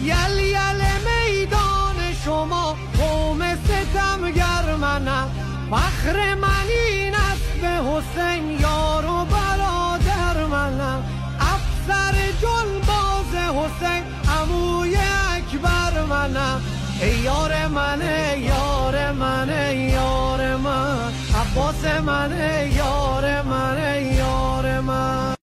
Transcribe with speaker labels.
Speaker 1: یل یل میدان شما قوم ستمگر منم، فخر من این است به حسین یار و برادر منم، افسر جلباز حسین عموی اکبر منم، ای یار من ای یار من ای یار من، عباس من ای یار من ای